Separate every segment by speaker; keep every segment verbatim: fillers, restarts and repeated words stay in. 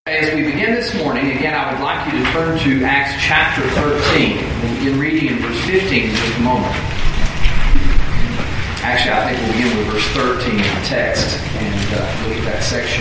Speaker 1: As we begin this morning, again, I would like you to turn to Acts chapter thirteen. We'll begin reading in verse fifteen in just a moment. Actually, I think we'll begin with verse thirteen in the text and uh, look at that section.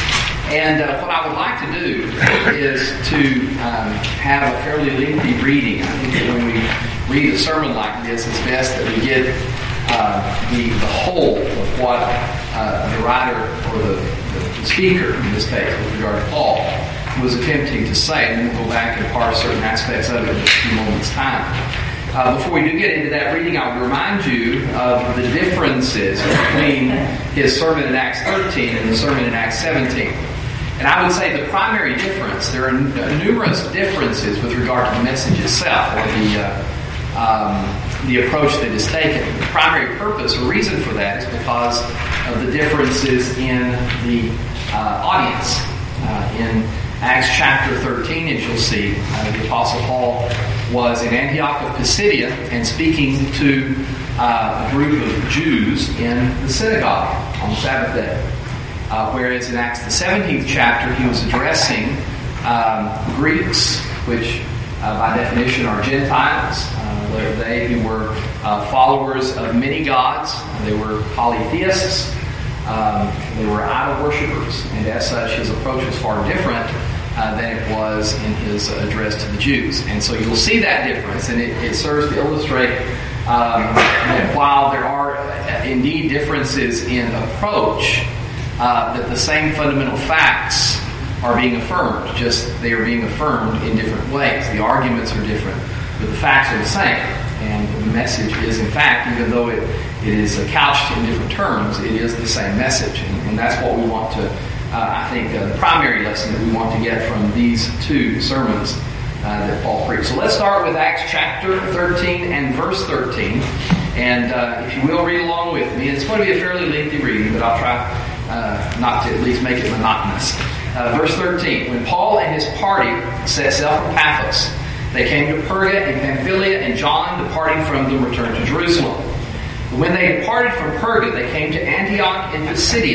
Speaker 1: And uh, what I would like to do is to um, have a fairly lengthy reading. I think that when we read a sermon like this, it's best that we get uh, the, the whole of what uh, the writer or the The speaker, in this case, with regard to Paul, was attempting to say, and then we'll go back and parse certain aspects of it in just a few moments' time. Uh, before we do get into that reading, I would remind you of the differences between his sermon in Acts thirteen and the sermon in Acts seventeen. And I would say the primary difference, there are n- numerous differences with regard to the message itself, or the uh, um, the approach that is taken. The primary purpose or reason for that is because of the differences in the uh, audience. Uh, in Acts chapter thirteen, as you'll see, uh, the Apostle Paul was in Antioch of Pisidia and speaking to uh, a group of Jews in the synagogue on the Sabbath day. Uh, whereas in Acts the seventeenth chapter, he was addressing um, Greeks, which uh, by definition are Gentiles. Uh, they're they who were uh, followers of many gods. They were polytheists. Um, they were idol worshippers, and as such, his approach was far different uh, than it was in his address to the Jews. And so you'll see that difference, and it, it serves to illustrate um, that while there are uh, indeed differences in approach, uh, that the same fundamental facts are being affirmed, just they are being affirmed in different ways. The arguments are different, but the facts are the same. And the message is, in fact, even though it, it is couched in different terms, it is the same message. And, and that's what we want to, uh, I think, uh, the primary lesson that we want to get from these two sermons uh, that Paul preached. So let's start with Acts chapter thirteen and verse thirteen. And uh, if you will, read along with me. It's going to be a fairly lengthy reading, but I'll try uh, not to at least make it monotonous. Uh, verse thirteen, when Paul and his party set sail from Paphos, they came to Perga and Pamphylia, and John, departing from them, returned to Jerusalem. But when they departed from Perga, they came to Antioch in Pisidia,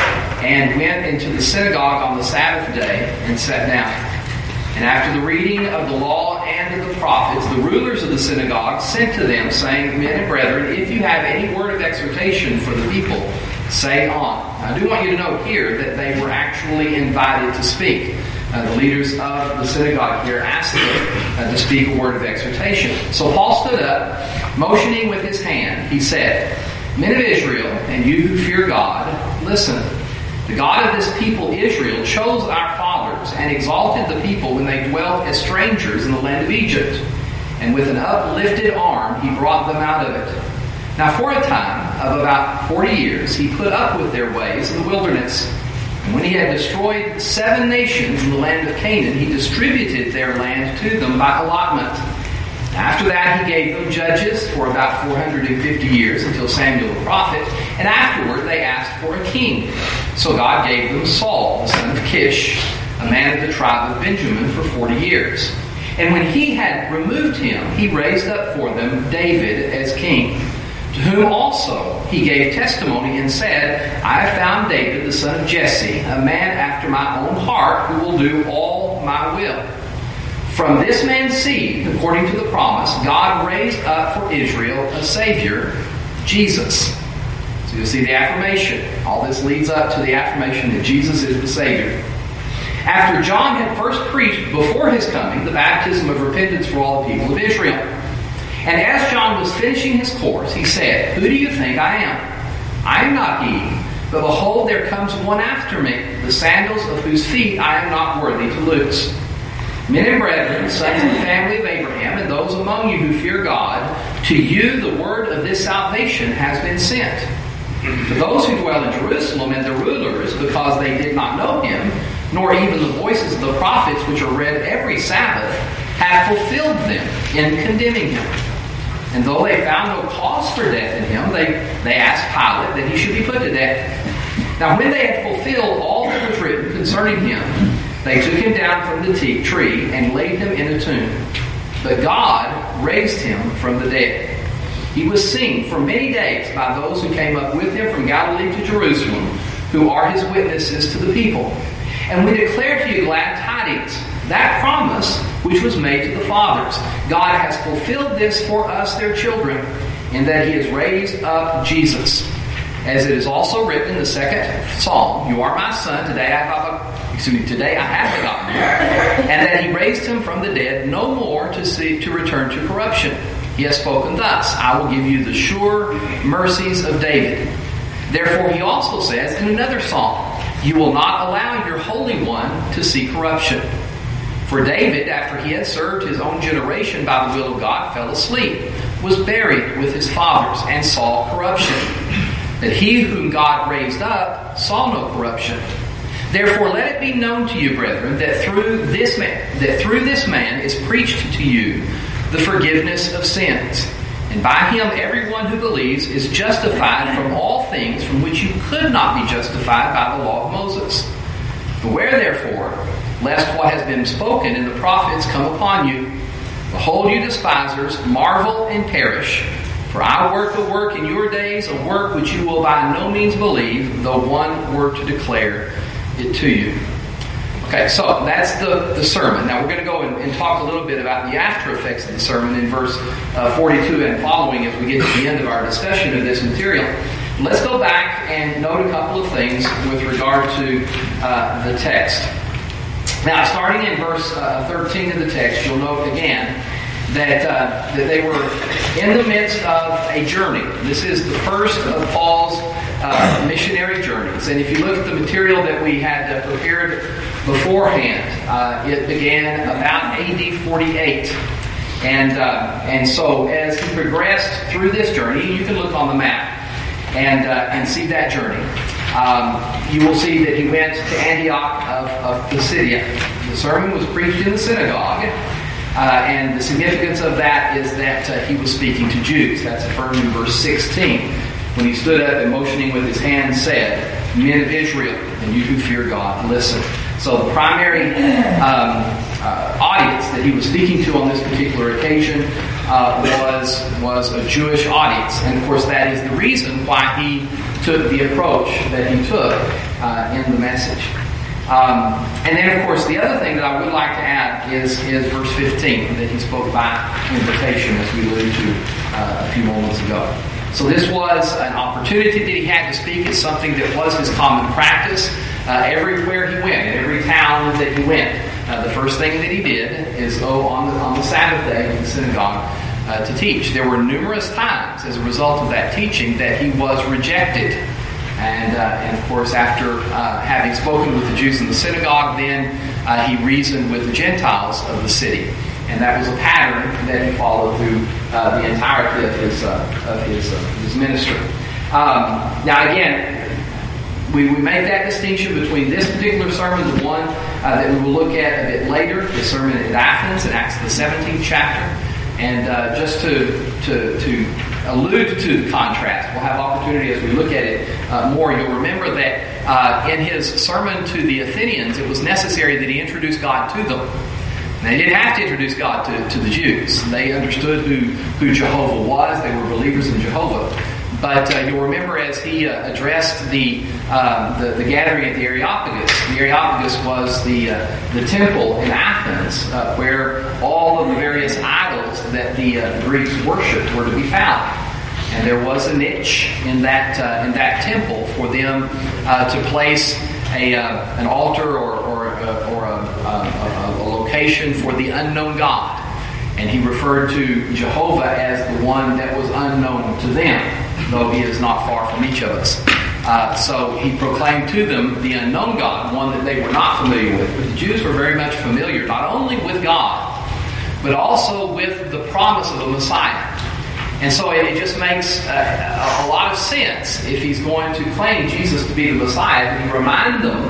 Speaker 1: and went into the synagogue on the Sabbath day, and sat down. And after the reading of the law and of the prophets, the rulers of the synagogue sent to them, saying, Men and brethren, if you have any word of exhortation for the people, say on. I do want you to note here that they were actually invited to speak. Uh, the leaders of the synagogue here asked them uh, to speak a word of exhortation. So Paul stood up, motioning with his hand. He said, Men of Israel, and you who fear God, listen. The God of this people Israel chose our fathers and exalted the people when they dwelt as strangers in the land of Egypt. And with an uplifted arm he brought them out of it. Now for a time of about forty years he put up with their ways in the wilderness. And when he had destroyed seven nations in the land of Canaan, he distributed their land to them by allotment. After that, he gave them judges for about four hundred fifty years until Samuel the prophet, and afterward they asked for a king. So God gave them Saul, the son of Kish, a man of the tribe of Benjamin, for forty years. And when he had removed him, he raised up for them David as king, to whom also he gave testimony and said, I have found David, the son of Jesse, a man after my own heart, who will do all my will. From this man's seed, according to the promise, God raised up for Israel a Savior, Jesus. So you'll see the affirmation. All this leads up to the affirmation that Jesus is the Savior. After John had first preached before his coming the baptism of repentance for all the people of Israel. And as John was finishing his course, he said, Who do you think I am? I am not he, but behold, there comes one after me, the sandals of whose feet I am not worthy to loose. Men and brethren, sons of the family of Abraham, and those among you who fear God, to you the word of this salvation has been sent. To those who dwell in Jerusalem and the rulers, because they did not know him, nor even the voices of the prophets which are read every Sabbath, have fulfilled them in condemning him. And though they found no cause for death in him, they, they asked Pilate that he should be put to death. Now when they had fulfilled all that was written concerning him, they took him down from the t- tree and laid him in a tomb. But God raised him from the dead. He was seen for many days by those who came up with him from Galilee to Jerusalem, who are his witnesses to the people. And we declare to you glad tidings. That promise which was made to the fathers. God has fulfilled this for us, their children, in that He has raised up Jesus. As it is also written in the second Psalm, you are my son, today I have, excuse me, today I have begotten you. And that He raised Him from the dead, no more to see, to return to corruption. He has spoken thus, I will give you the sure mercies of David. Therefore He also says in another Psalm, you will not allow your Holy One to see corruption. For David, after he had served his own generation by the will of God, fell asleep, was buried with his fathers, and saw corruption. That he whom God raised up saw no corruption. Therefore let it be known to you, brethren, that through this man, that through this man is preached to you the forgiveness of sins. And by Him everyone who believes is justified from all things from which you could not be justified by the law of Moses. Beware therefore, lest what has been spoken in the prophets come upon you. Behold, you despisers, marvel and perish. For I work a work in your days, a work which you will by no means believe, though one were to declare it to you. Okay, so that's the, the sermon. Now we're going to go and, and talk a little bit about the after effects of the sermon in verse uh, forty-two and following as we get to the end of our discussion of this material. Let's go back and note a couple of things with regard to uh, the text. Now, starting in verse uh, thirteen of the text, you'll note again that uh, that they were in the midst of a journey. This is the first of Paul's uh, missionary journeys. And if you look at the material that we had uh, prepared beforehand, uh, it began about A D forty-eight. And, uh, and so as he progressed through this journey, you can look on the map and, uh, and see that journey. Um, you will see that he went to Antioch of, of Pisidia. The sermon was preached in the synagogue, uh, and the significance of that is that uh, he was speaking to Jews. That's affirmed in verse sixteen, when he stood up and motioning with his hand said, men of Israel, and you who fear God, listen. So the primary um, uh, audience that he was speaking to on this particular occasion uh, was, was a Jewish audience. And of course that is the reason why he took the approach that he took uh, in the message. Um, and then, of course, the other thing that I would like to add is, is verse fifteen, that he spoke by invitation, as we alluded to uh, a few moments ago. So this was an opportunity that he had to speak. It's something that was his common practice uh, everywhere he went, in every town that he went. Uh, the first thing that he did is go on the, on the Sabbath day in the synagogue Uh, to teach. There were numerous times as a result of that teaching that he was rejected. And, uh, and of course, after uh, having spoken with the Jews in the synagogue, then uh, he reasoned with the Gentiles of the city. And that was a pattern that he followed through uh, the entirety of his, uh, of his, uh, his ministry. Um, now, again, we, we make that distinction between this particular sermon, the one uh, that we will look at a bit later, the sermon at Athens in Acts the seventeenth chapter. And uh, just to, to to allude to the contrast, we'll have opportunity as we look at it uh, more. You'll remember that uh, in his sermon to the Athenians, it was necessary that he introduce God to them. And they didn't have to introduce God to, to the Jews. They understood who, who Jehovah was. They were believers in Jehovah. But uh, you'll remember as he uh, addressed the, um, the the gathering at the Areopagus. The Areopagus was the uh, the temple in Athens uh, where all of the various idols that the uh, Greeks worshipped were to be found. And there was a niche in that uh, in that temple for them uh, to place a uh, an altar or or, uh, or a, a, a location for the unknown God. And he referred to Jehovah as the one that was unknown to them, though he is not far from each of us. Uh, so he proclaimed to them the unknown God, one that they were not familiar with. But the Jews were very much familiar, not only with God, but also with the promise of the Messiah. And so it, it just makes uh, a lot of sense, if he's going to claim Jesus to be the Messiah, that he remind them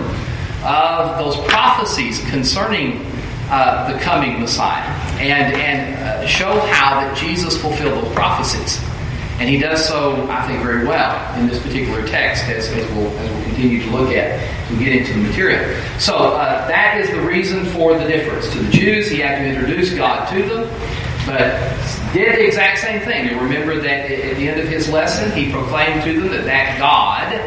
Speaker 1: of those prophecies concerning Uh, the coming Messiah, and and uh, show how that Jesus fulfilled those prophecies, and he does so, I think, very well in this particular text, as, as we'll as we'll continue to look at as we get into the material. So uh, that is the reason for the difference. To the Jews, he had to introduce God to them, but did the exact same thing. You remember that at the end of his lesson, he proclaimed to them that that God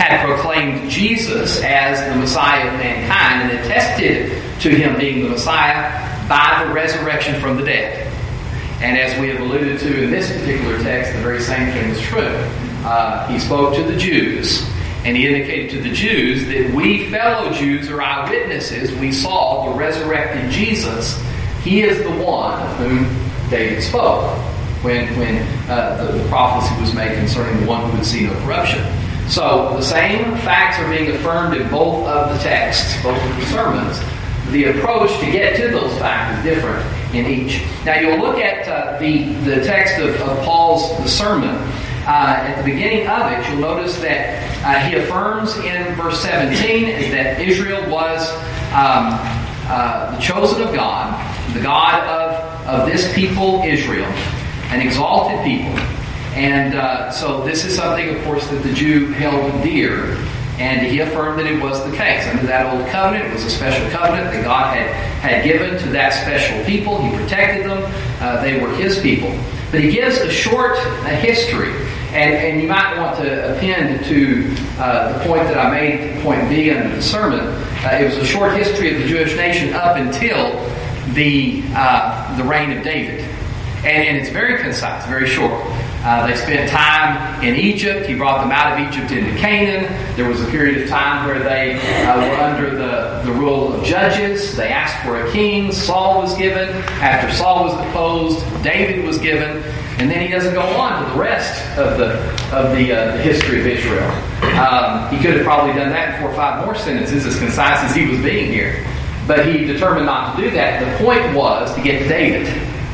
Speaker 1: had proclaimed Jesus as the Messiah of mankind and attested to him being the Messiah by the resurrection from the dead. And as we have alluded to in this particular text, the very same thing is true. Uh, he spoke to the Jews, and he indicated to the Jews that we fellow Jews are eyewitnesses. We saw the resurrected Jesus. He is the one of whom David spoke when, when uh, the, the prophecy was made concerning the one who would see no corruption. So the same facts are being affirmed in both of the texts, both of the sermons. The approach to get to those facts is different in each. Now you'll look at uh, the, the text of, of Paul's the sermon. Uh, at the beginning of it, you'll notice that uh, he affirms in verse seventeen that Israel was um, uh, the chosen of God, the God of, of this people Israel, an exalted people. And uh, so this is something, of course, that the Jew held dear. And he affirmed that it was the case. Under that old covenant, it was a special covenant that God had, had given to that special people. He protected them. Uh, they were his people. But he gives a short a history. And, and you might want to append to uh, the point that I made, point B under the sermon. Uh, it was a short history of the Jewish nation up until the, uh, the reign of David. And, and it's very concise, very short. Uh, they spent time in Egypt. He brought them out of Egypt into Canaan. There was a period of time where they uh, were under the, the rule of judges. They asked for a king. Saul was given. After Saul was deposed, David was given. And then he doesn't go on to the rest of the of the, uh, the history of Israel. Um, he could have probably done that in four or five more sentences, as concise as he was being here. But he determined not to do that. The point was to get to David.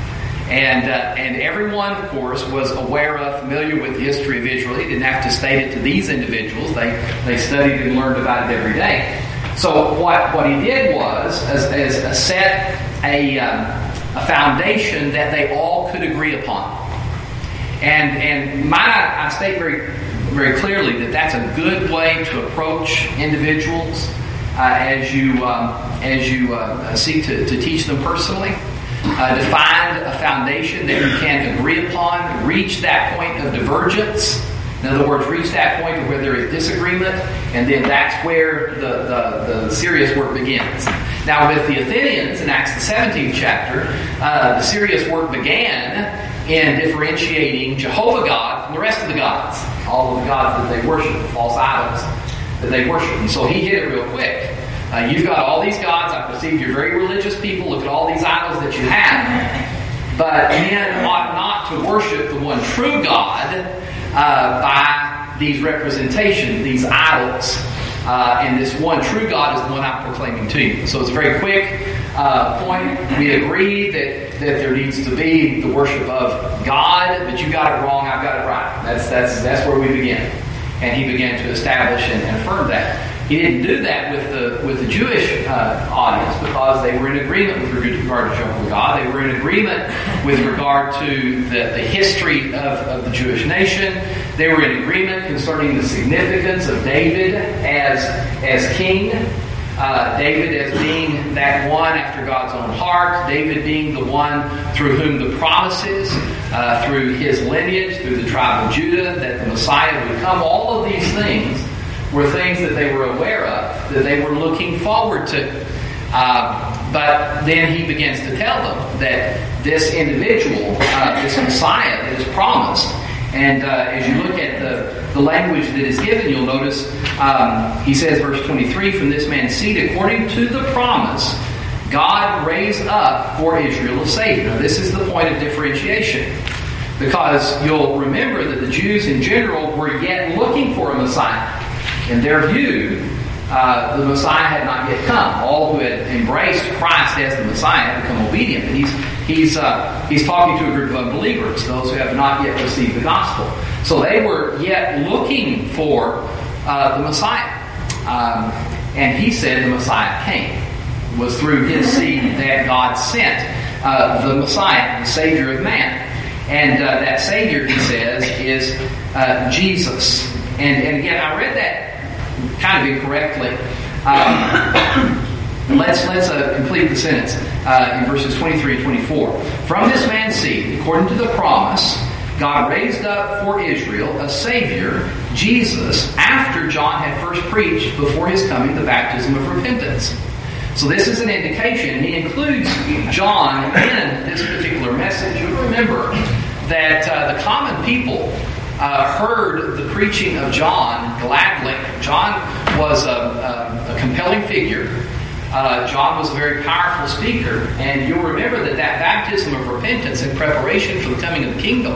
Speaker 1: And uh, and everyone, of course, was aware of, familiar with the history of Israel. He didn't have to state it to these individuals. They they studied and learned about it every day. So what, what he did was as, as a set a um, a foundation that they all could agree upon. And and might I, I state very very clearly that that's a good way to approach individuals uh, as you um, as you uh, seek to, to teach them personally. Uh, to find a foundation that you can agree upon, reach that point of divergence. In other words, reach that point where there is disagreement, and then that's where the, the, the serious work begins. Now, with the Athenians in Acts the seventeenth chapter, uh, the serious work began in differentiating Jehovah God from the rest of the gods, all of the gods that they worship, the false idols that they worship. And so he hit it real quick. Uh, you've got all these gods. I perceive you're very religious people. Look at all these idols that you have. But men ought not to worship the one true God uh, by these representations, these idols. Uh, and this one true God is the one I'm proclaiming to you. So it's a very quick uh, point. We agree that, that there needs to be the worship of God, but you got it wrong, I've got it right. That's, that's, that's where we begin. And he began to establish and, and affirm that. He didn't do that with the with the Jewish uh, audience because they were in agreement with regard to Jehovah God. They were in agreement with regard to the, the history of, of the Jewish nation. They were in agreement concerning the significance of David as as king. Uh, David as being that one after God's own heart. David being the one through whom the promises, uh, through his lineage, through the tribe of Judah, that the Messiah would come. All of these things were things that they were aware of, that they were looking forward to. Uh, but then he begins to tell them that this individual, uh, this Messiah that is promised, and uh, as you look at the, the language that is given, you'll notice um, he says, verse twenty-three, from this man's seed, according to the promise, God raised up for Israel a Savior. Now, this is the point of differentiation. Because you'll remember that the Jews in general were yet looking for a Messiah. In their view, uh, the Messiah had not yet come. All who had embraced Christ as the Messiah had become obedient. But he's he's uh, he's talking to a group of unbelievers, those who have not yet received the gospel. So they were yet looking for uh, the Messiah. Um, and he said the Messiah came. It was through his seed that God sent uh, the Messiah, the Savior of man. And uh, that Savior, he says, is uh, Jesus. And, and again, I read that kind of incorrectly. Um, let's let's uh, complete the sentence uh, in verses twenty-three and twenty-four. From this man's seed, according to the promise, God raised up for Israel a Savior, Jesus, after John had first preached before his coming the baptism of repentance. So this is an indication, and he includes John in this particular message. You remember that uh, the common people uh, heard the preaching of John gladly. John was a, a, a compelling figure. Uh, John was a very powerful speaker, and you'll remember that that baptism of repentance in preparation for the coming of the kingdom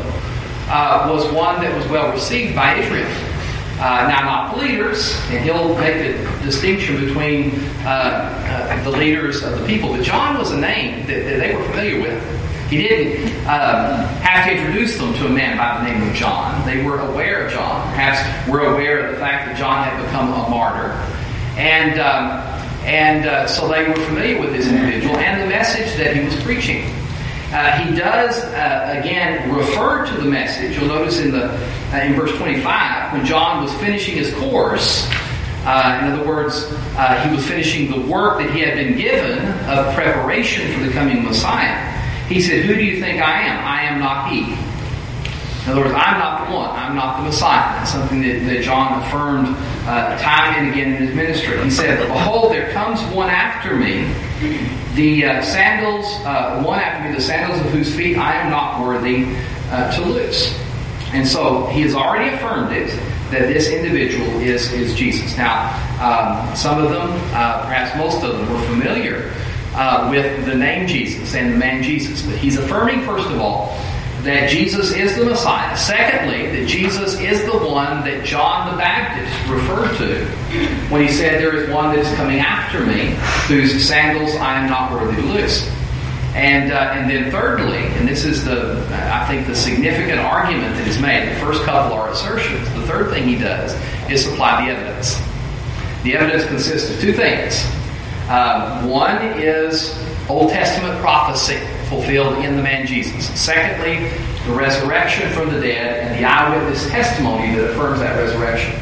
Speaker 1: uh, was one that was well received by Israel. Uh, now, not the leaders, and he'll make the distinction between uh, uh, the leaders of the people, but John was a name that, that they were familiar with. He didn't um, have to introduce them to a man by the name of John. They were aware of John. Perhaps we're aware of the fact that John had become a martyr. And um, and uh, so they were familiar with this individual and the message that he was preaching. Uh, he does, uh, again, refer to the message. You'll notice in the uh, in verse twenty-five, when John was finishing his course, uh, in other words, uh, he was finishing the work that he had been given of preparation for the coming Messiah. He said, "Who do you think I am? I am not he." In other words, I'm not the one. I'm not the Messiah. That's something that, that John affirmed uh, time and again in his ministry. He said, "Behold, there comes one after me, the uh, sandals, uh, one after me, the sandals of whose feet I am not worthy uh, to loose." And so he has already affirmed it, that this individual is, is Jesus. Now, um, some of them, uh, perhaps most of them, were familiar uh, with the name Jesus and the man Jesus. But he's affirming, first of all, that Jesus is the Messiah. Secondly, that Jesus is the one that John the Baptist referred to when he said, "There is one that is coming after me, whose sandals I am not worthy to loose." And uh, and then thirdly, and this is the, I think, the significant argument that is made. The first couple are assertions. The third thing he does is supply the evidence. The evidence consists of two things. Uh, one is Old Testament prophecy fulfilled in the man Jesus. Secondly, the resurrection from the dead and the eyewitness testimony that affirms that resurrection.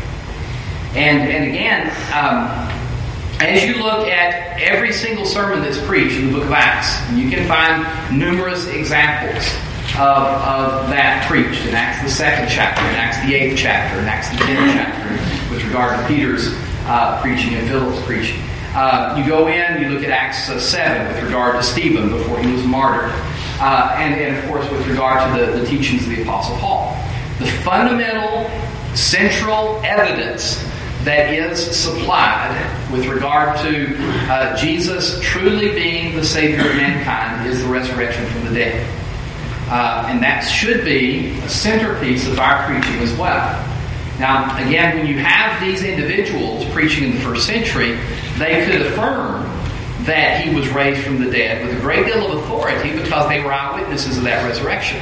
Speaker 1: And and again, um, as you look at every single sermon that's preached in the book of Acts, you can find numerous examples of, of that preached in Acts the second chapter, in Acts the eighth chapter, in Acts the tenth chapter, with regard to Peter's uh, preaching and Philip's preaching. Uh, you go in, you look at Acts uh, seven with regard to Stephen before he was martyred. Uh, and, and, of course, with regard to the, the teachings of the Apostle Paul. The fundamental, central evidence that is supplied with regard to uh, Jesus truly being the Savior of mankind is the resurrection from the dead. Uh, and that should be a centerpiece of our preaching as well. Now, again, when you have these individuals preaching in the first century, they could affirm that he was raised from the dead with a great deal of authority because they were eyewitnesses of that resurrection.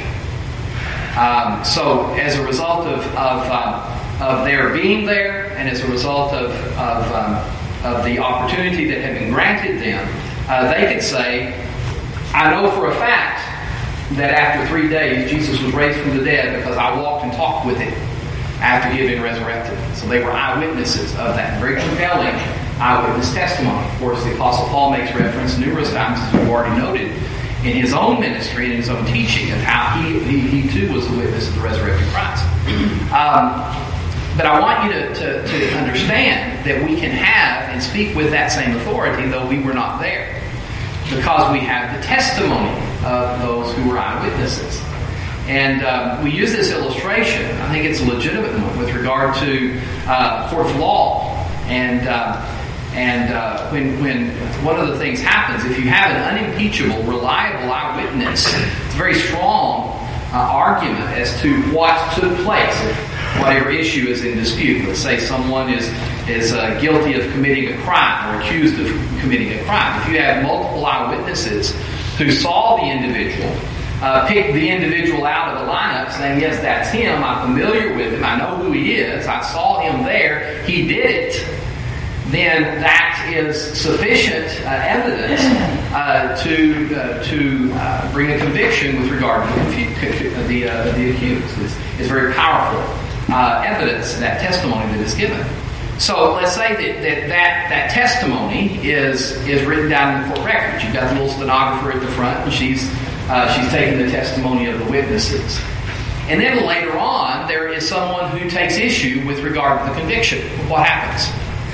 Speaker 1: Um, so, as a result of of, um, of their being there, and as a result of of, um, of the opportunity that had been granted them, uh, they could say, "I know for a fact that after three days Jesus was raised from the dead because I walked and talked with him after he had been resurrected." So they were eyewitnesses of that. Very compelling eyewitness testimony. Of course, the Apostle Paul makes reference numerous times, as we've already noted, in his own ministry and in his own teaching of how he, he, he too was a witness of the resurrected Christ. Um, but I want you to, to, to understand that we can have and speak with that same authority, though we were not there, because we have the testimony of those who were eyewitnesses. And um, we use this illustration. I think it's a legitimate one with regard to uh, court of law. And uh, and uh, when when one of the things happens, if you have an unimpeachable, reliable eyewitness, it's a very strong uh, argument as to what took place. If whatever issue is in dispute. Let's say someone is is uh, guilty of committing a crime or accused of committing a crime. If you have multiple eyewitnesses who saw the individual, uh, pick the individual out of the lineup, saying, "Yes, that's him. I'm familiar with him. I know who he is. I saw him there. He did it." Then that is sufficient uh, evidence uh, to uh, to uh, bring a conviction with regard to the the, uh, the accused. It's, it's very powerful uh, evidence, that testimony that is given. So let's say that that, that that testimony is is written down in the court records. You've got the little stenographer at the front, and she's uh, she's taking the testimony of the witnesses. And then later on, there is someone who takes issue with regard to the conviction. What happens?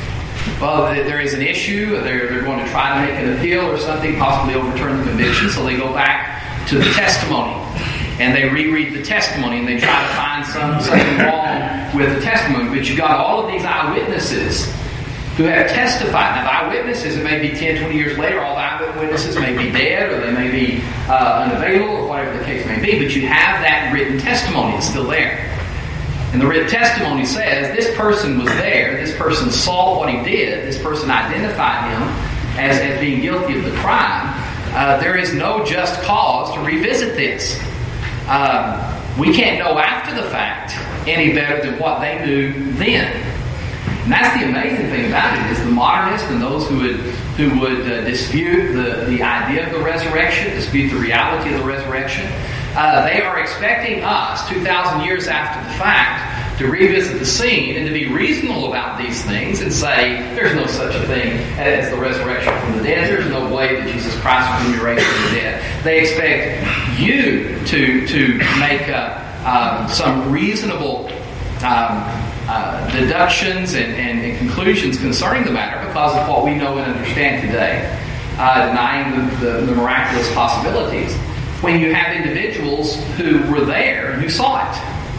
Speaker 1: Well, there is an issue. They're, they're going to try to make an appeal or something, possibly overturn the conviction. So they go back to the testimony. And they reread the testimony, and they try to find some, something wrong with the testimony. But you've got all of these eyewitnesses who have testified. Now, the eyewitnesses, it may be ten, twenty years later, all the eyewitnesses may be dead, or they may be uh, unavailable, or whatever the case may be. But you have that written testimony. It's still there. And the written testimony says, this person was there, this person saw what he did, this person identified him as, as being guilty of the crime. Uh, there is no just cause to revisit this. Um, we can't know after the fact any better than what they knew then. And that's the amazing thing about it, is the modernists and those who would who would uh, dispute the, the idea of the resurrection, dispute the reality of the resurrection, uh, they are expecting us, two thousand years after the fact, to revisit the scene and to be reasonable about these things and say, there's no such a thing as the resurrection from the dead. There's no way that Jesus Christ will be raised from the dead. They expect you to, to make uh, um, some reasonable um, uh, deductions and, and, and conclusions concerning the matter because of what we know and understand today, uh, denying the, the, the miraculous possibilities, when you have individuals who were there and who saw it.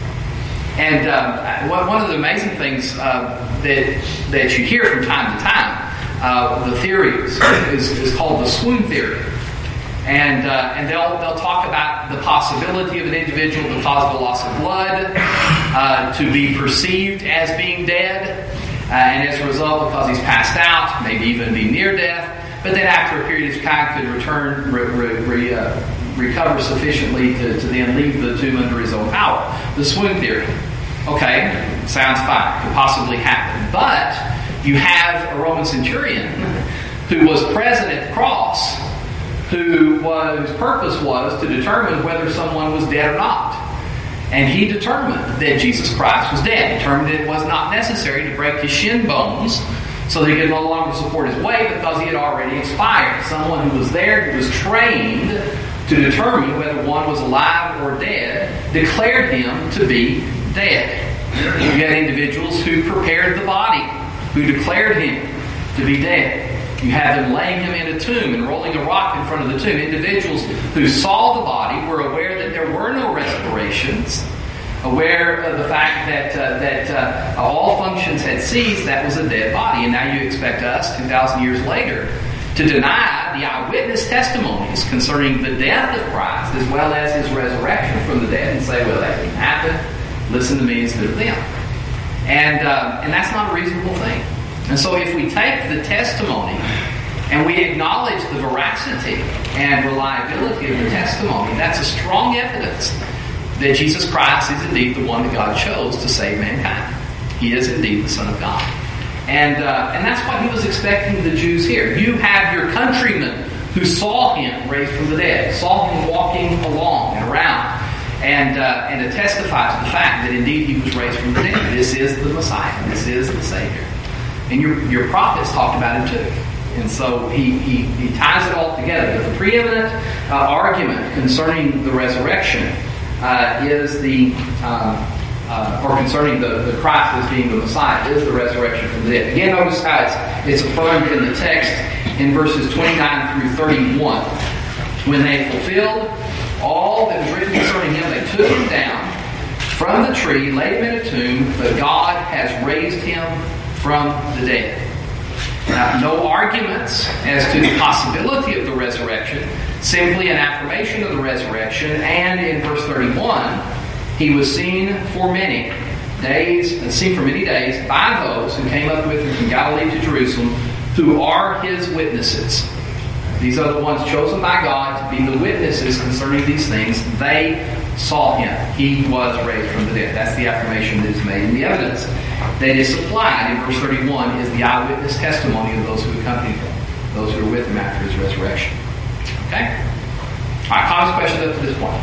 Speaker 1: And um, one of the amazing things uh, that that you hear from time to time, uh, the theories is, is called the swoon theory, and uh, and they'll they'll talk about the possibility of an individual because of a loss of blood uh, to be perceived as being dead, uh, and as a result, because he's passed out, maybe even be near death, but then after a period of time could return, re, re, re, uh, recover sufficiently to, to then leave the tomb under his own power. The swoon theory. Okay, sounds fine. Could possibly happen. But you have a Roman centurion who was present at the cross, who was, whose purpose was to determine whether someone was dead or not. And he determined that Jesus Christ was dead. Determined that it was not necessary to break his shin bones so that he could no longer support his weight because he had already expired. Someone who was there, who was trained to determine whether one was alive or dead, declared him to be dead. You had individuals who prepared the body, who declared him to be dead. You had them laying him in a tomb and rolling a rock in front of the tomb. Individuals who saw the body were aware that there were no respirations, aware of the fact that uh, that uh, all functions had ceased. That was a dead body. And now you expect us, two thousand years later, to deny the eyewitness testimonies concerning the death of Christ as well as his resurrection from the dead and say, well, that didn't happen. Listen to me instead of them. And, uh, and that's not a reasonable thing. And so if we take the testimony and we acknowledge the veracity and reliability of the testimony, that's a strong evidence that Jesus Christ is indeed the one that God chose to save mankind. He is indeed the Son of God. And uh, and that's what he was expecting the Jews here. You have your countrymen who saw him raised from the dead, saw him walking along and around, and uh, and to testify to the fact that indeed he was raised from the dead. This is the Messiah. This is the Savior. And your your prophets talked about him too. And so he, he, he ties it all together. But the preeminent uh, argument concerning the resurrection uh, is the... Um, Uh, or concerning the, the Christ as being the Messiah, is the resurrection from the dead. Again, notice how it's, it's affirmed in the text in verses twenty-nine through thirty-one. When they fulfilled all that was written concerning him, they took him down from the tree, laid him in a tomb, but God has raised him from the dead. Now, no arguments as to the possibility of the resurrection, simply an affirmation of the resurrection, and in verse thirty-one, he was seen for many days, seen for many days by those who came up with him from Galilee to Jerusalem, who are his witnesses. These are the ones chosen by God to be the witnesses concerning these things. They saw him. He was raised from the dead. That's the affirmation that is made. And the evidence that is supplied in verse thirty-one is the eyewitness testimony of those who accompanied him, those who were with him after his resurrection. Okay? All right, comments, questions up to this point?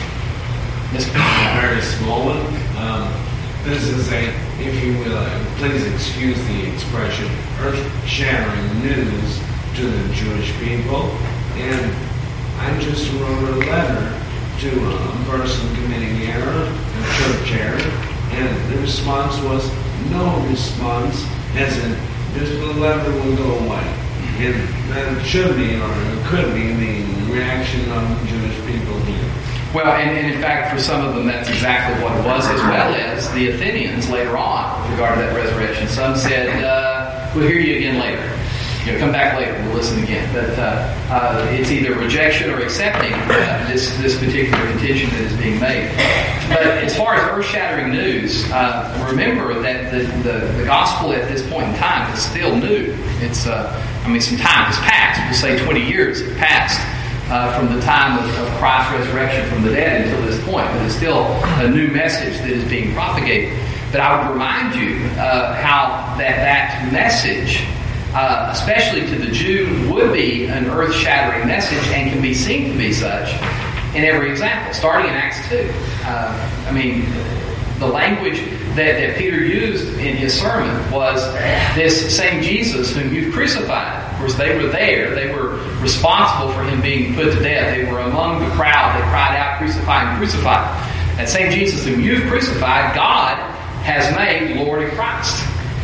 Speaker 2: Yes, a very small one. Um, this is a, if you will, uh, please excuse the expression, earth-shattering news to the Jewish people. And I just wrote a letter to a person committing error, a church error, and the response was no response, as in this letter will go away. And that should be, or it could be, the reaction of the Jewish people here.
Speaker 1: Well, and, and in fact, for some of them, that's exactly what it was, as well as the Athenians later on with regard to that resurrection. Some said, uh, we'll hear you again later. You know, come back later, we'll listen again. But uh, uh, it's either rejection or accepting uh, this, this particular contention that is being made. But as far as earth-shattering news, uh, remember that the, the, the gospel at this point in time is still new. It's, uh, I mean, some time has passed. We'll say twenty years have passed. Uh, from the time of, of Christ's resurrection from the dead until this point. But it's still a new message that is being propagated. But I would remind you uh, how that, that message, uh, especially to the Jew, would be an earth-shattering message and can be seen to be such in every example, starting in Acts two. Uh, I mean, the language that, that Peter used in his sermon was this same Jesus whom you've crucified. Of course, they were there. They were responsible for him being put to death. They were among the crowd that cried out, crucify him, crucify him. That same Jesus whom you've crucified, God has made Lord and Christ.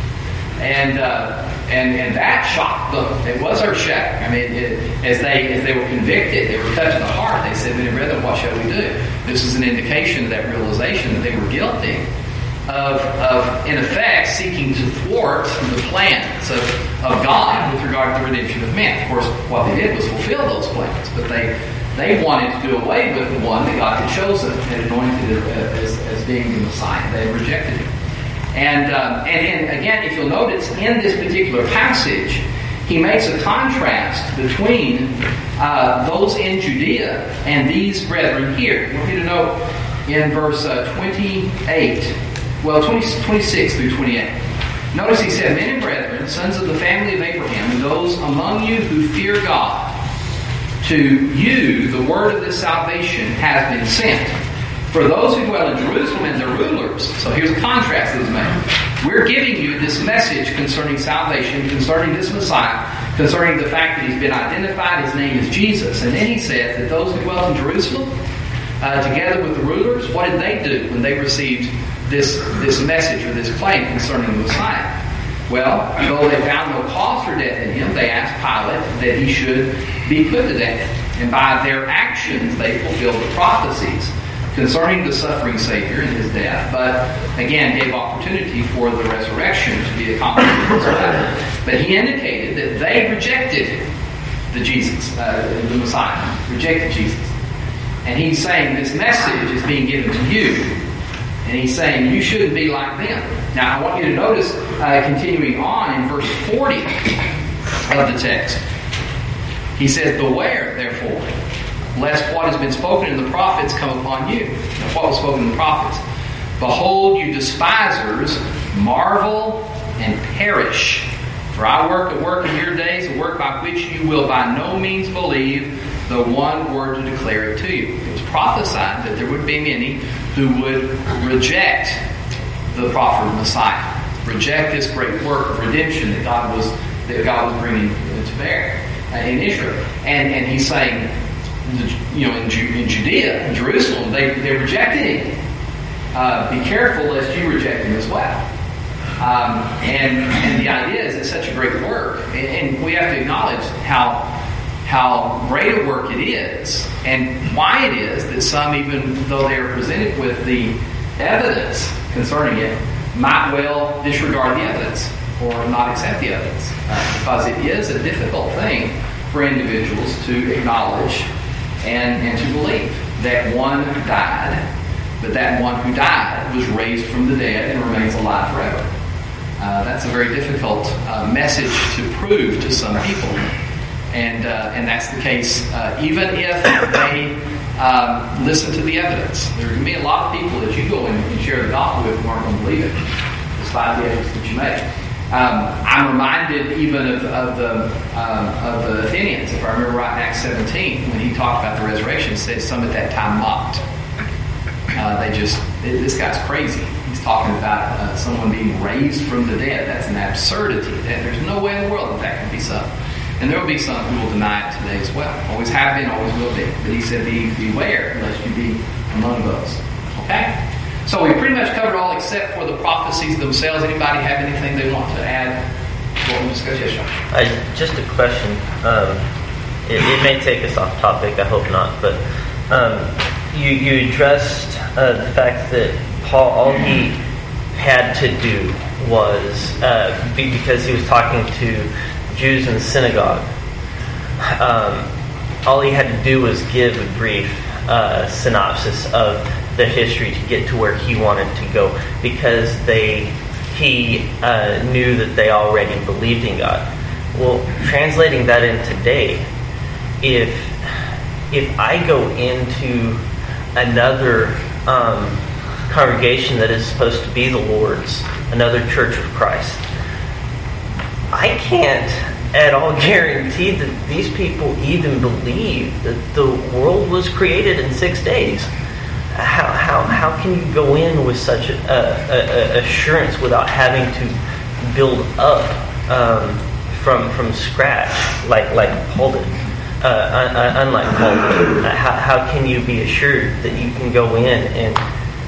Speaker 1: And uh, and and that shocked them. It was earth-shattering. I mean, it, as they as they were convicted, they were cut to the heart. They said, "Men, brethren, what shall we do?" This is an indication of that realization that they were guilty of, of in effect, seeking to thwart the plans of, of God with regard to the redemption of men. Of course, what they did was fulfill those plans, but they they wanted to do away with the one that God had chosen and anointed as, as being the Messiah. They rejected him. And, um, and, and again, if you'll notice, in this particular passage, he makes a contrast between uh, those in Judea and these brethren here. I want you to note in verse uh, twenty-eight, well, twenty, twenty-six through twenty-eight. Notice he said, "Men and brethren, sons of the family of Abraham, and those among you who fear God, to you the word of this salvation has been sent. For those who dwell in Jerusalem and their rulers," so here's a contrast that is made. "We're giving you this message concerning salvation, concerning this Messiah, concerning the fact that he's been identified, his name is Jesus." And then he says that those who dwelt in Jerusalem, uh, together with the rulers, what did they do when they received this, this message or this claim concerning the Messiah? Well, though they found no cause for death in him, they asked Pilate that he should be put to death. And by their actions, they fulfilled the prophecies concerning the suffering Savior and his death, but again gave opportunity for the resurrection to be accomplished as well. But he indicated that they rejected the Jesus, uh, the Messiah, rejected Jesus. And he's saying this message is being given to you. And he's saying you shouldn't be like them. Now I want you to notice, uh, continuing on in verse forty of the text, he says, "Beware, therefore, lest what has been spoken in the prophets come upon you." Now, what was spoken in the prophets? "Behold, you despisers, marvel and perish. For I work a work in your days, a work by which you will by no means believe, the one word to declare it to you." It was prophesied that there would be many who would reject the proffered Messiah, reject this great work of redemption that God was that God was bringing to bear uh, in Israel. And and he's saying, you know, in, Ju- in Judea, in Jerusalem, they, they rejected him. Uh, be careful lest you reject him as well. Um, and and the idea is it's such a great work, and, and we have to acknowledge how how great a work it is, and why it is that some, even though they are presented with the evidence concerning it, might well disregard the evidence or not accept the evidence, uh, because it is a difficult thing for individuals to acknowledge and, and to believe that one died, but that one who died was raised from the dead and remains alive forever. Uh, that's a very difficult uh, message to prove to some people. And uh, and that's the case uh, even if they um, listen to the evidence. There can be a lot of people that you go in and share the gospel with who aren't going to believe it, despite the efforts that you make. Um, I'm reminded even of, of the um, of the Athenians, if I remember right, in Acts seventeen, when he talked about the resurrection, he said some at that time mocked. Uh, they just, this guy's crazy. He's talking about uh, someone being raised from the dead. That's an absurdity. There's no way in the world that that can be so. And there will be some who will deny it today as well. Always have been, always will be. But he said, be, beware lest you be among those. Okay? So we pretty much covered all except for the prophecies themselves. Anybody have anything they want to add to what we discussed? Yes, John.
Speaker 3: I, just a question. Um, it, it may take us off topic. I hope not. But um, you, you addressed uh, the fact that Paul, all he had to do was, uh, be, because he was talking to Jews in the synagogue, um, all he had to do was give a brief uh, synopsis of the history to get to where he wanted to go, because they he uh, knew that they already believed in God. Well, translating that in today, if if I go into another um, congregation that is supposed to be the Lord's, another Church of Christ, I can't at all guarantee that these people even believe that the world was created in six days. How how how can you go in with such a, a, a assurance without having to build up um, from from scratch like like Paul did? Uh, un, unlike Paul did, uh, how how can you be assured that you can go in and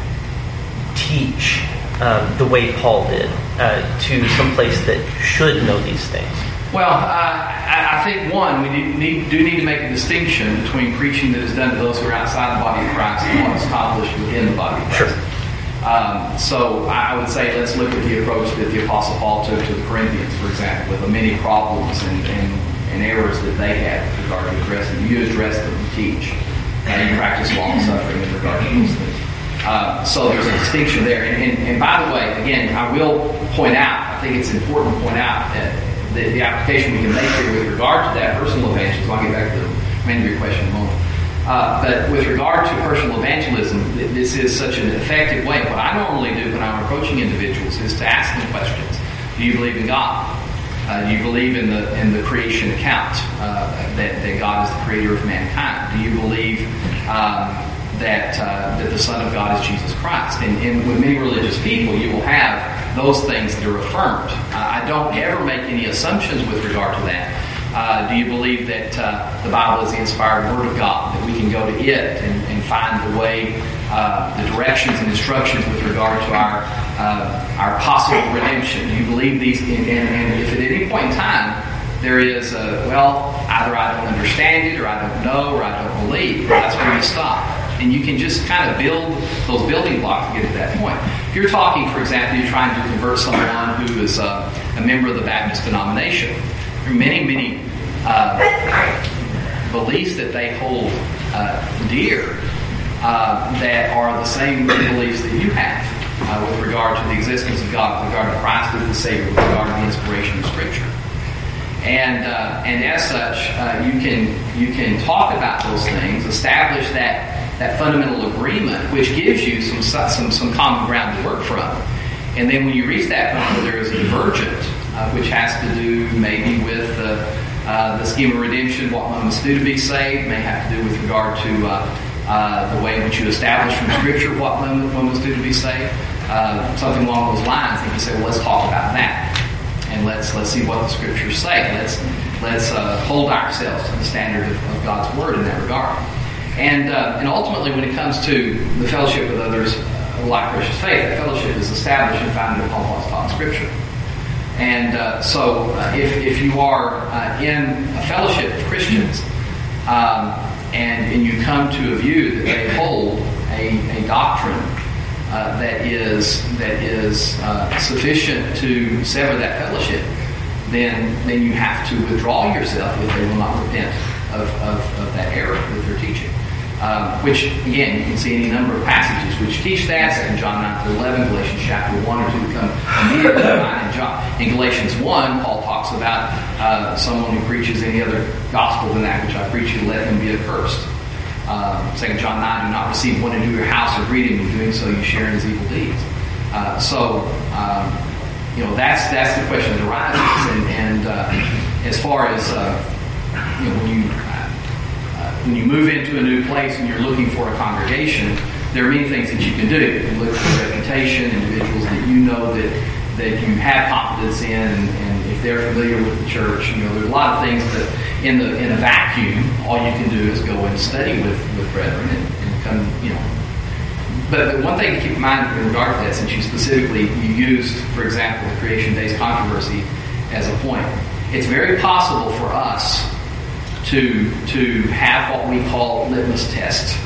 Speaker 3: teach um, the way Paul did uh, to some place that should know these things?
Speaker 1: Well, uh, I, I think, one, we need, need, do need to make a distinction between preaching that is done to those who are outside the body of Christ and what is accomplished within the body of Christ.
Speaker 3: Sure.
Speaker 1: Um, so I would say let's look at the approach that the Apostle Paul took to the Corinthians, for example, with the many problems and, and, and errors that they had with regard to addressing. You address them, you teach. And you practice long suffering in regard to those things. Uh, so there's a distinction there. And, and, and by the way, again, I will point out, I think it's important to point out that The, the application we can make here with regard to that personal evangelism. I'll get back to the remainder of your question in a moment. Uh, but with regard to personal evangelism, this is such an effective way. What I normally do when I'm approaching individuals is to ask them questions. Do you believe in God? Uh, do you believe in the in the creation account uh, that, that God is the creator of mankind? Do you believe um, that uh, that the Son of God is Jesus Christ? And, and with many religious people, you will have those things that are affirmed. Uh, I don't ever make any assumptions with regard to that. Uh, do you believe that uh, the Bible is the inspired Word of God, that we can go to it and, and find the way, uh, the directions and instructions with regard to our uh, our possible redemption? Do you believe these? And, and, and if at any point in time there is, a, well, either I don't understand it, or I don't know, or I don't believe, that's where you stop. And you can just kind of build those building blocks to get to that point. If you're talking, for example, you're trying to convert someone who is uh, a member of the Baptist denomination, there are many, many uh, beliefs that they hold uh, dear uh, that are the same beliefs that you have uh, with regard to the existence of God, with regard to Christ as the Savior, with regard to the inspiration of Scripture. And uh, and as such, uh, you can you can talk about those things, establish that that fundamental agreement, which gives you some some some common ground to work from. And then when you reach that point where there is a divergent, uh, which has to do maybe with uh, uh, the scheme of redemption, what one must do to be saved, may have to do with regard to uh, uh, the way in which you establish from Scripture what one, one must do to be saved, uh, something along those lines. And you say, well, let's talk about that, and let's let's see what the Scriptures say. Let's let's uh, hold ourselves to the standard of, of God's Word in that regard. And uh, and ultimately, when it comes to the fellowship with others uh, like precious faith, that fellowship is established and founded upon what's taught in Scripture. And uh, so, uh, if if you are uh, in a fellowship of Christians, um, and and you come to a view that they hold a, a doctrine uh, that is that is uh, sufficient to sever that fellowship, then then you have to withdraw yourself if they will not repent of of, of that error that they're teaching. Um, which, again, you can see any number of passages which teach that. Second John nine through eleven, Galatians chapter one or two come immediately to mind. In, John, in Galatians one, Paul talks about uh, someone who preaches any other gospel than that which I preach, you let him be accursed. Um, Second John nine, do not receive one into your house or greet him. In doing so, you share in his evil deeds. Uh, so, um, you know, that's that's the question that arises. And, and uh, as far as, uh, you know, when you... When you move into a new place and you're looking for a congregation, there are many things that you can do. You can look for reputation, individuals that you know that, that you have confidence in, and, and if if they're familiar with the church. You know, there's a lot of things that in the in a vacuum, all you can do is go and study with, with brethren and, and come, you know. But, but one thing to keep in mind in regard to that, since you specifically you used, for example, the Creation Days controversy as a point, it's very possible for us to to have what we call litmus test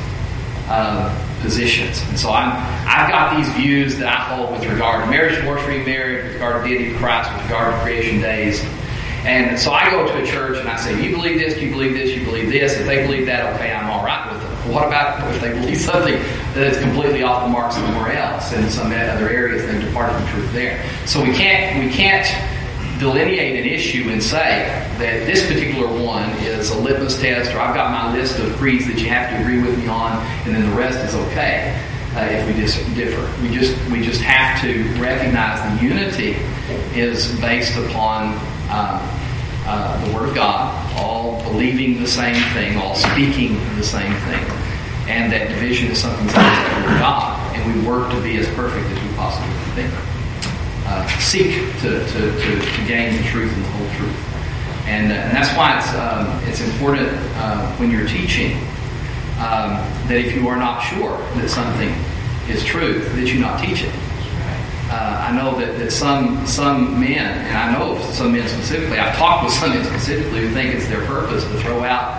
Speaker 1: uh, positions. And so I'm, I've got these views that I hold with regard to marriage, divorce, remarriage, with regard to deity of Christ, with regard to creation days. And so I go to a church and I say, you believe this, you believe this, you believe this. If they believe that, okay, I'm all right with them. What about if they believe something that is completely off the mark somewhere else, in some other areas, they've departed from truth there? So we can't we can't delineate an issue and say that this particular one is a litmus test, or I've got my list of creeds that you have to agree with me on, and then the rest is okay uh, if we dis- differ. We just we just have to recognize the unity is based upon uh, uh, the Word of God, all believing the same thing, all speaking the same thing, and that division is something that's of God, and we work to be as perfect as we possibly can be. Uh, seek to, to, to, to gain the truth and the whole truth. And, uh, and that's why it's um, it's important uh, when you're teaching um, that if you are not sure that something is truth, that you not teach it. Uh, I know that, that some some men, and I know of some men specifically, I've talked with some men specifically who think it's their purpose to throw out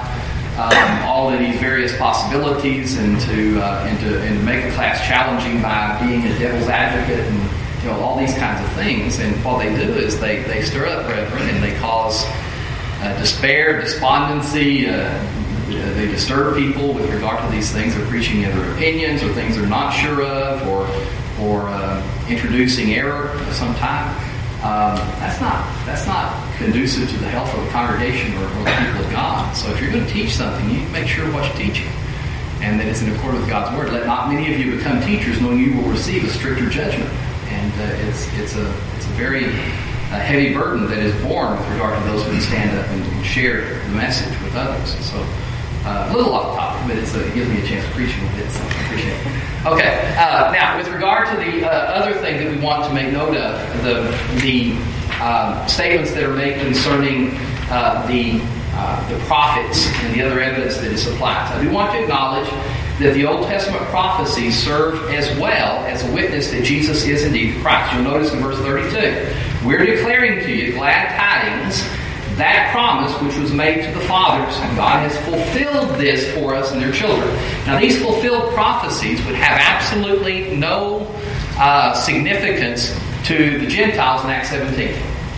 Speaker 1: um, all of these various possibilities and to, uh, and to and to make the class challenging by being a devil's advocate and, you know, all these kinds of things. And what they do is they, they stir up brethren and they cause uh, despair, despondency. Uh, they disturb people with regard to these things. They're preaching their opinions or things they're not sure of, or or uh, introducing error of some type. Um, that's not that's not conducive to the health of the congregation or, or the people of God. So if you're going to teach something, you need to make sure what you're teaching, and that it's in accord with God's word. Let not many of you become teachers, knowing you will receive a stricter judgment. And uh, it's it's a it's a very uh, heavy burden that is borne with regard to those who stand up and, and share the message with others. So uh, a little off topic, but it's a, it gives me a chance to preach a little bit, so I appreciate it. Okay, uh, now with regard to the uh, other thing that we want to make note of, the the uh, statements that are made concerning uh, the uh, the prophets and the other evidence that is supplied. So I do want to acknowledge that the Old Testament prophecies serve as well as a witness that Jesus is indeed the Christ. You'll notice in verse thirty-two, we're declaring to you glad tidings, that promise which was made to the fathers, and God has fulfilled this for us and their children. Now, these fulfilled prophecies would have absolutely no uh, significance to the Gentiles in Acts seventeen.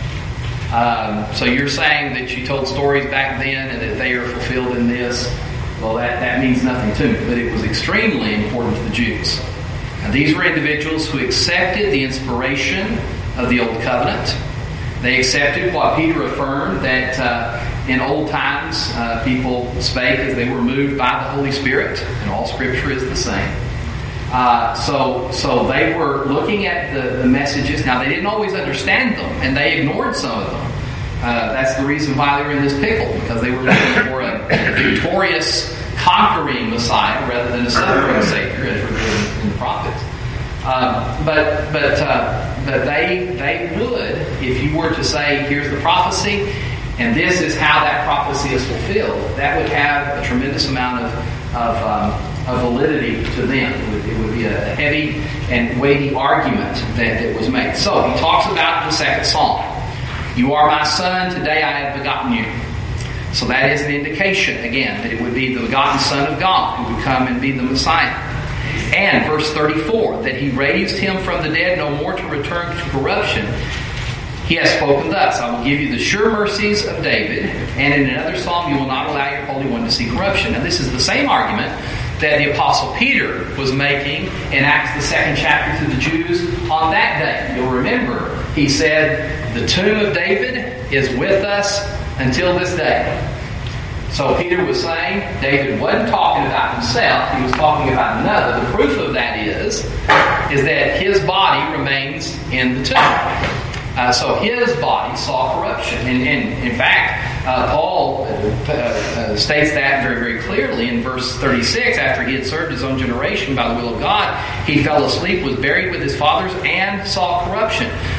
Speaker 1: Um, so you're saying that you told stories back then and that they are fulfilled in this. Well, that, that means nothing to me, but it was extremely important to the Jews. Now, these were individuals who accepted the inspiration of the Old Covenant. They accepted what Peter affirmed, that uh, in old times uh, people spake as they were moved by the Holy Spirit, and all Scripture is the same. Uh, so, so they were looking at the, the messages. Now, they didn't always understand them, and they ignored some of them. Uh, that's the reason why they were in this pickle, because they were looking for a, a victorious, conquering Messiah rather than a suffering Savior, as revealed in the prophets. Uh, but but uh, but they they would, if you were to say, here's the prophecy, and this is how that prophecy is fulfilled, that would have a tremendous amount of of, um, of validity to them. It would, it would be a heavy and weighty argument that, that was made. So he talks about the second psalm. You are my son, today I have begotten you. So that is an indication, again, that it would be the begotten Son of God who would come and be the Messiah. And verse thirty-four, that he raised him from the dead no more to return to corruption. He has spoken thus, I will give you the sure mercies of David, and in another psalm you will not allow your Holy One to see corruption. Now this is the same argument that the Apostle Peter was making in Acts the second chapter to the Jews on that day. You'll remember, he said, the tomb of David is with us until this day. So Peter was saying David wasn't talking about himself, he was talking about another. The proof of that is, is that his body remains in the tomb. Uh, so his body saw corruption. And, and in fact, uh, Paul uh, uh, states that very, very clearly in verse thirty-six. After he had served his own generation by the will of God, he fell asleep, was buried with his fathers, and saw corruption.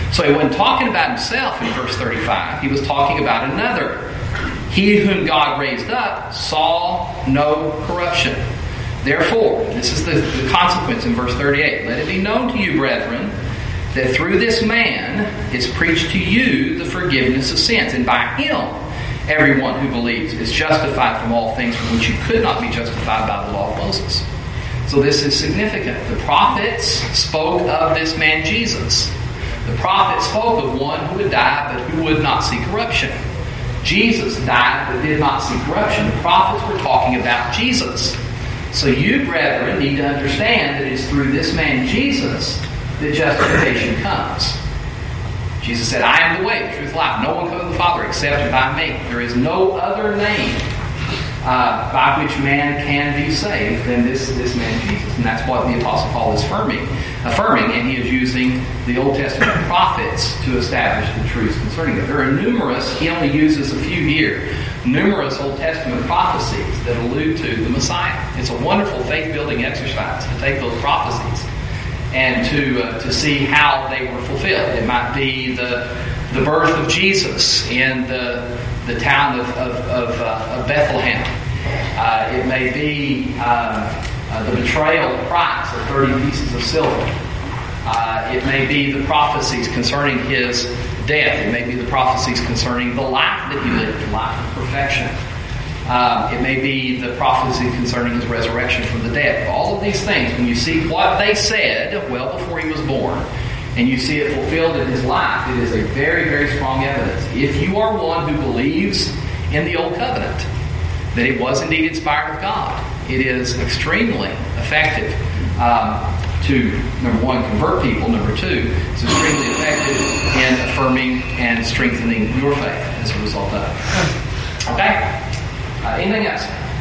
Speaker 1: So he wasn't talking about himself in verse thirty-five. He was talking about another. He whom God raised up saw no corruption. Therefore, this is the, the consequence in verse thirty-eight. Let it be known to you, brethren, that through this man is preached to you the forgiveness of sins. And by him, everyone who believes is justified from all things from which you could not be justified by the law of Moses. So this is significant. The prophets spoke of this man Jesus. The prophets spoke of one who would die but who would not see corruption. Jesus died but did not see corruption. The prophets were talking about Jesus. So you, brethren, need to understand that it is through this man Jesus that justification comes. Jesus said, I am the way, the truth, life. No one comes to the Father except by me. There is no other name uh, by which man can be saved than this, this man Jesus. And that's what the Apostle Paul is affirming, affirming, and he is using the Old Testament prophets to establish the truths concerning it. There are numerous, he only uses a few here, numerous Old Testament prophecies that allude to the Messiah. It's a wonderful faith-building exercise to take those prophecies and to uh, to see how they were fulfilled. It might be the the birth of Jesus in the the town of of, of, uh, of Bethlehem. Uh, it may be um, uh, the betrayal of Christ, the thirty pieces of silver. Uh, it may be the prophecies concerning his death. It may be the prophecies concerning the life that he lived, the life of perfection. Um, it may be the prophecy concerning his resurrection from the dead. All of these things, when you see what they said well before he was born, and you see it fulfilled in his life, it is a very, very strong evidence. If you are one who believes in the Old Covenant, that it was indeed inspired of God, it is extremely effective um, to, number one, convert people. Number two, it's extremely effective in affirming and strengthening your faith as a result of it. Okay? Uh, anything else?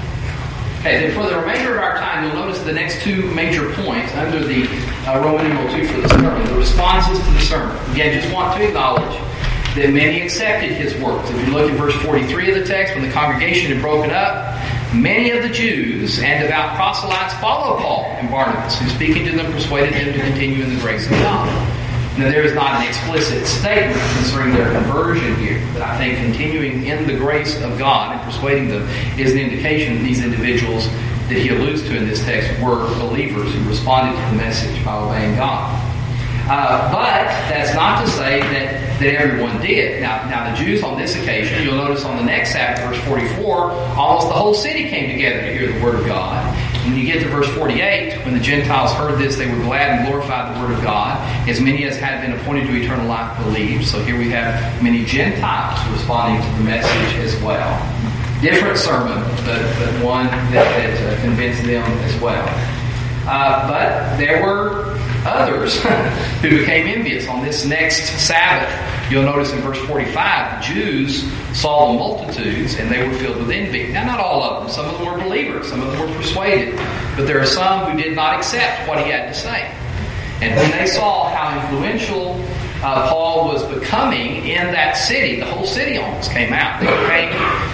Speaker 1: Okay, then for the remainder of our time, you'll notice the next two major points under the uh, Roman numeral two for the sermon, the responses to the sermon. Again, just want to acknowledge that many accepted his words. If you look at verse forty-three of the text, when the congregation had broken up, many of the Jews and devout proselytes followed Paul and Barnabas, who speaking to them persuaded them to continue in the grace of God. Now, there is not an explicit statement concerning their conversion here, but I think continuing in the grace of God and persuading them is an indication that these individuals that he alludes to in this text were believers who responded to the message by obeying God. Uh, but that's not to say that, that everyone did. Now, now, the Jews on this occasion, you'll notice on the next Sabbath, verse forty-four, almost the whole city came together to hear the word of God. When you get to verse forty-eight, when the Gentiles heard this, they were glad and glorified the word of God. As many as had been appointed to eternal life believed. So here we have many Gentiles responding to the message as well. Different sermon, but, but one that, that uh, convinced them as well. Uh, but there were others who became envious on this next Sabbath. You'll notice in verse forty-five, the Jews saw the multitudes and they were filled with envy. Now, not all of them. Some of them were believers. Some of them were persuaded. But there are some who did not accept what he had to say. And when they saw how influential uh, Paul was becoming in that city, the whole city almost came out. They became,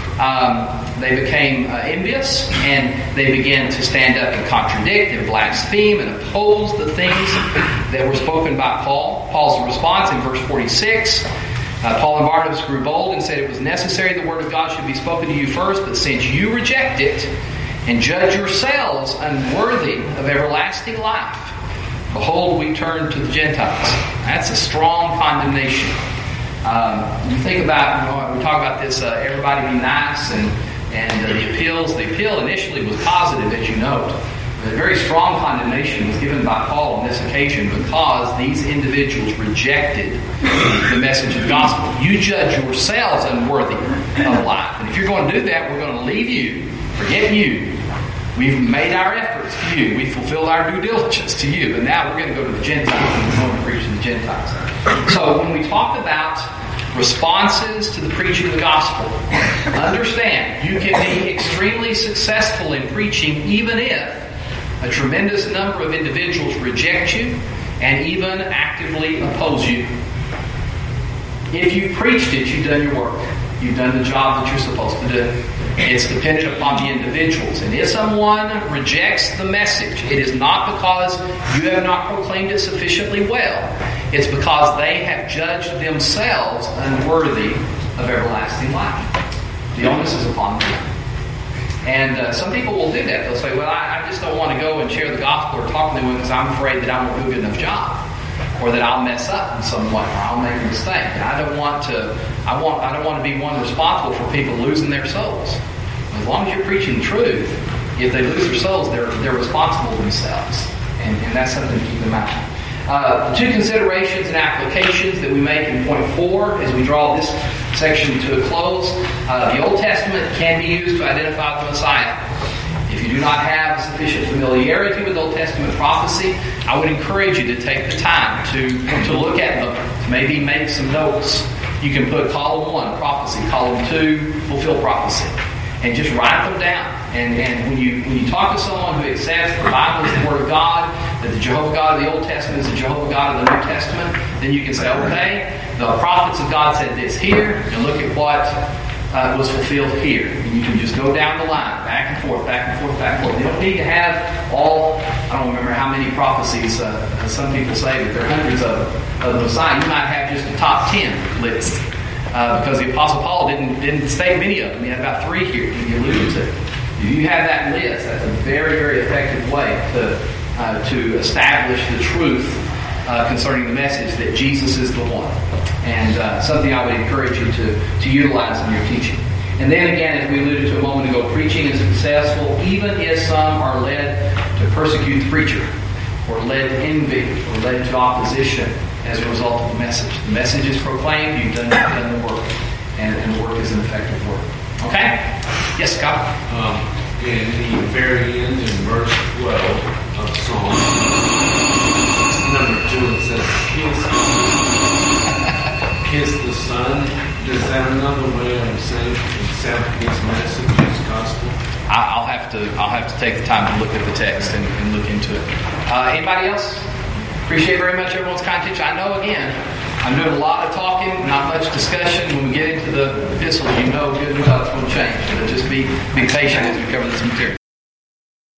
Speaker 1: um, they became uh, envious, and they began to stand up and contradict and blaspheme and oppose the things that were spoken by Paul. Paul's response in verse forty-six, uh, Paul and Barnabas grew bold and said it was necessary the word of God should be spoken to you first, but since you reject it and judge yourselves unworthy of everlasting life, behold, we turn to the Gentiles. That's a strong condemnation. Um, you think about, you know, we talk about this, uh, everybody be nice, and, and uh, the appeals. The appeal initially was positive, as you note. But a very strong condemnation was given by Paul on this occasion because these individuals rejected the message of the gospel. You judge yourselves unworthy of life. And if you're going to do that, we're going to leave you, forget you. We've made our efforts to you. We've fulfilled our due diligence to you. And now we're going to go to the Gentiles and we're going to preach to the Gentiles. So when we talk about responses to the preaching of the gospel, understand you can be extremely successful in preaching even if a tremendous number of individuals reject you and even actively oppose you. If you've preached it, you've done your work. You've done the job that you're supposed to do. It's dependent upon the individuals. And if someone rejects the message, it is not because you have not proclaimed it sufficiently well. It's because they have judged themselves unworthy of everlasting life. The onus is upon them. And uh, some people will do that. They'll say, well, I, I just don't want to go and share the gospel or talk to them because I'm afraid that I won't do a good enough job, or that I'll mess up in some way, or I'll make a mistake. And I don't want to. I want. I don't want to be one responsible for people losing their souls. As long as you're preaching the truth, if they lose their souls, they're they're responsible themselves, and, and that's something to keep in mind. Uh, the two considerations and applications that we make in point four as we draw this section to a close. Uh, the Old Testament can be used to identify the Messiah. If you do not have sufficient familiarity with Old Testament prophecy, I would encourage you to take the time to, to look at them, to maybe make some notes. You can put column one, prophecy, column two, fulfill prophecy, and just write them down. And, and when you when you talk to someone who accepts the Bible as the Word of God, that the Jehovah God of the Old Testament is the Jehovah God of the New Testament, then you can say, okay, the prophets of God said this here, and look at what uh, was fulfilled here. And you can just go down the line, back and forth, back and forth, back and forth. You don't need to have all, I don't remember how many prophecies uh, some people say, but there are hundreds of, of the Messiah. You might have just a top ten list. Uh, because the Apostle Paul didn't didn't state many of them. He had about three here that he alluded to. If you have that list, that's a very, very effective way to uh, to establish the truth uh, concerning the message that Jesus is the one. And uh, something I would encourage you to, to utilize in your teaching. And then again, as we alluded to a moment ago, preaching is successful even if some are led to persecute the preacher, or led to envy, or led to opposition as a result of the message. The message is proclaimed, you've done, you've done the work, and, and the work is an effective work. Okay? Yes, Scott?
Speaker 2: Um, in the very end, in verse twelve of Psalm number two, it says, kiss, kiss the Son. Is that another way of saying accept his message, his gospel?
Speaker 1: I'll have to I'll have to take the time to look at the text and, and look into it. Uh, anybody else? Appreciate very much everyone's kind attention. I know, again, I'm doing a lot of talking, not much discussion. When we get into the epistles, you know good and well it's going to change. But just be, be patient as we cover this material.